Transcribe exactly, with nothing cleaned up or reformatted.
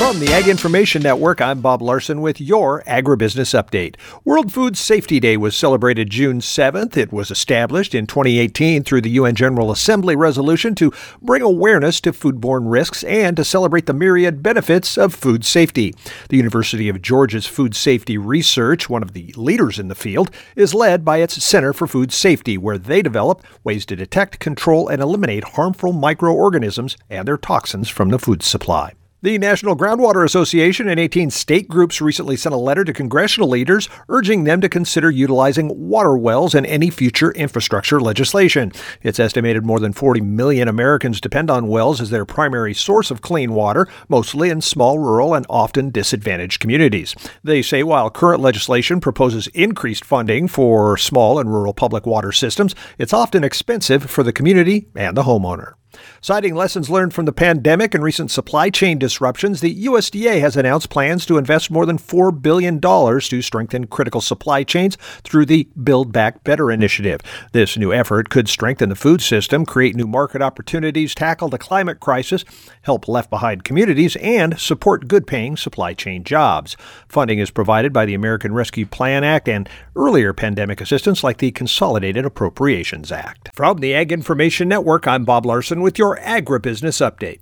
From the Ag Information Network, I'm Bob Larson with your Agribusiness Update. World Food Safety Day was celebrated June seventh. It was established in twenty eighteen through the U N General Assembly resolution to bring awareness to foodborne risks and to celebrate the myriad benefits of food safety. The University of Georgia's Food Safety Research, one of the leaders in the field, is led by its Center for Food Safety, where they develop ways to detect, control, and eliminate harmful microorganisms and their toxins from the food supply. The National Groundwater Association and eighteen state groups recently sent a letter to congressional leaders urging them to consider utilizing water wells in any future infrastructure legislation. It's estimated more than forty million Americans depend on wells as their primary source of clean water, mostly in small, rural, and often disadvantaged communities. They say while current legislation proposes increased funding for small and rural public water systems, it's often expensive for the community and the homeowner. Citing lessons learned from the pandemic and recent supply chain disruptions, the U S D A has announced plans to invest more than four billion dollars to strengthen critical supply chains through the Build Back Better initiative. This new effort could strengthen the food system, create new market opportunities, tackle the climate crisis, help left-behind communities, and support good-paying supply chain jobs. Funding is provided by the American Rescue Plan Act and earlier pandemic assistance like the Consolidated Appropriations Act. From the Ag Information Network, I'm Bob Larson with your Agribusiness Update.